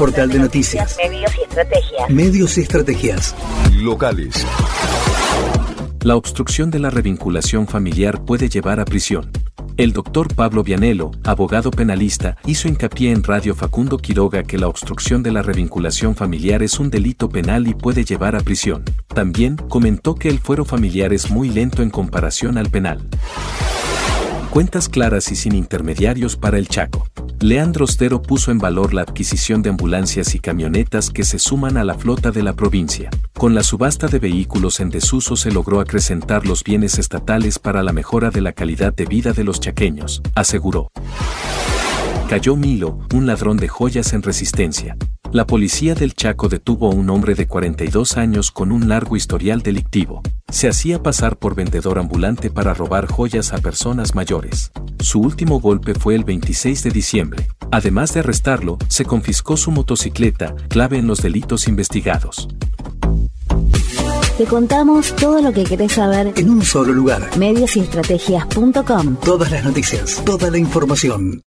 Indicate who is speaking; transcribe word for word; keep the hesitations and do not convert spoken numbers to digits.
Speaker 1: Portal de noticias.
Speaker 2: Medios y estrategias.
Speaker 1: Medios y estrategias.
Speaker 3: Locales.
Speaker 4: La obstrucción de la revinculación familiar puede llevar a prisión. El doctor Pablo Vianello, abogado penalista, hizo hincapié en Radio Facundo Quiroga que la obstrucción de la revinculación familiar es un delito penal y puede llevar a prisión. También comentó que el fuero familiar es muy lento en comparación al penal. Cuentas claras y sin intermediarios para el Chaco. Leandro Ostero puso en valor la adquisición de ambulancias y camionetas que se suman a la flota de la provincia. Con la subasta de vehículos en desuso se logró acrecentar los bienes estatales para la mejora de la calidad de vida de los chaqueños, aseguró. Cayó Milo, un ladrón de joyas en Resistencia. La policía del Chaco detuvo a un hombre de cuarenta y dos años con un largo historial delictivo. Se hacía pasar por vendedor ambulante para robar joyas a personas mayores. Su último golpe fue el veintiséis de diciembre. Además de arrestarlo, se confiscó su motocicleta, clave en los delitos investigados.
Speaker 2: Te contamos todo lo que querés saber
Speaker 1: En un solo lugar.
Speaker 2: medios y estrategias punto com.
Speaker 1: Todas las noticias, toda la información.